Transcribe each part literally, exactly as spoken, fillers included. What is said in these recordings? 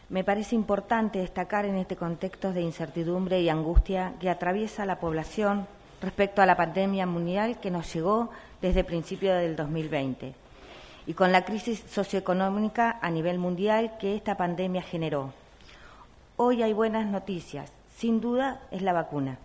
Me parece importante destacar en este contexto de incertidumbre y angustia que atraviesa la población respecto a la pandemia mundial que nos llegó desde principios del dos mil veinte y con la crisis socioeconómica a nivel mundial que esta pandemia generó. Hoy hay buenas noticias, sin duda es la vacuna.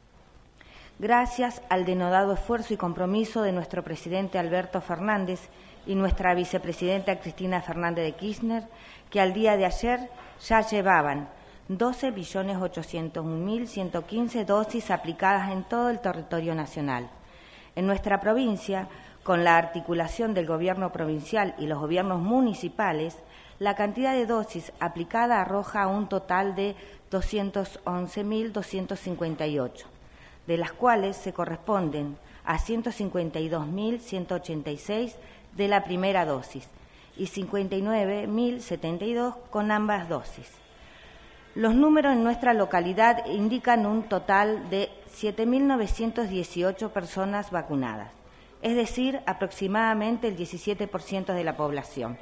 Gracias al denodado esfuerzo y compromiso de nuestro presidente Alberto Fernández y nuestra vicepresidenta Cristina Fernández de Kirchner, que al día de ayer ya llevaban doce millones ochocientos un mil ciento quince dosis aplicadas en todo el territorio nacional. En nuestra provincia, con la articulación del Gobierno provincial y los gobiernos municipales, la cantidad de dosis aplicada arroja un total de doscientos once mil doscientos cincuenta y ocho, de las cuales se corresponden a ciento cincuenta y dos mil ciento ochenta y seis de la primera dosis y cincuenta y nueve mil setenta y dos con ambas dosis. Los números en nuestra localidad indican un total de siete mil novecientas dieciocho personas vacunadas, es decir, aproximadamente el diecisiete por ciento de la población.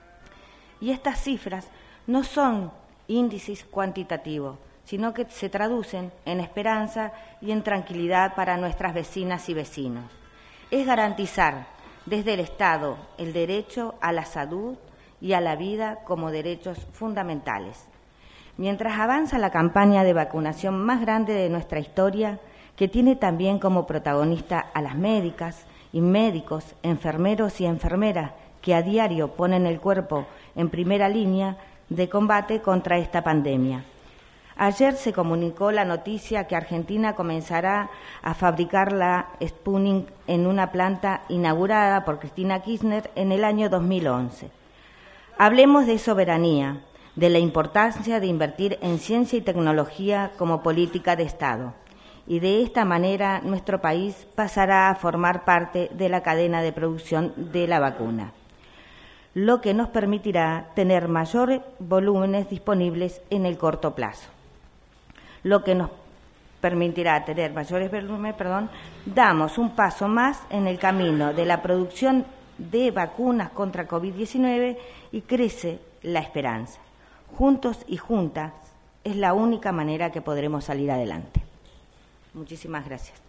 Y estas cifras no son índices cuantitativos, sino que se traducen en esperanza y en tranquilidad para nuestras vecinas y vecinos. Es garantizar desde el Estado el derecho a la salud y a la vida como derechos fundamentales. Mientras avanza la campaña de vacunación más grande de nuestra historia, que tiene también como protagonista a las médicas y médicos, enfermeros y enfermeras que a diario ponen el cuerpo en primera línea de combate contra esta pandemia. Ayer se comunicó la noticia que Argentina comenzará a fabricar la Sputnik en una planta inaugurada por Cristina Kirchner en el año dos mil once. Hablemos de soberanía, de la importancia de invertir en ciencia y tecnología como política de Estado. Y de esta manera nuestro país pasará a formar parte de la cadena de producción de la vacuna, lo que nos permitirá tener mayores volúmenes disponibles en el corto plazo. Lo que nos permitirá tener mayores volúmenes, perdón, damos un paso más en el camino de la producción de vacunas contra COVID diecinueve y crece la esperanza. Juntos y juntas es la única manera que podremos salir adelante. Muchísimas gracias.